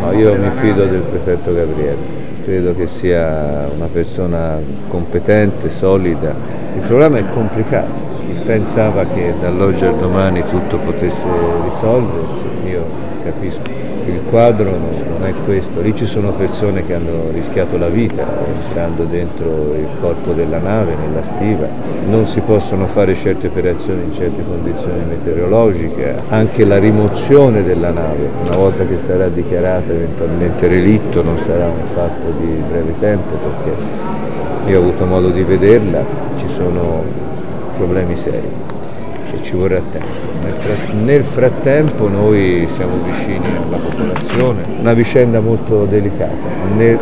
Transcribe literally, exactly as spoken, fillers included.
No, io mi fido del prefetto Gabrielli, credo che sia una persona competente, solida. Il problema è complicato, chi pensava che dall'oggi al domani tutto potesse risolversi, io capisco. Il quadro non è questo, lì ci sono persone che hanno rischiato la vita entrando dentro il corpo della nave, nella stiva, non si possono fare certe operazioni in certe condizioni meteorologiche, anche la rimozione della nave, una volta che sarà dichiarata eventualmente relitto, non sarà un fatto di breve tempo, perché io ho avuto modo di vederla, ci sono problemi seri e ci vorrà tempo. Nel frattempo noi siamo vicini alla popolazione, una vicenda molto delicata.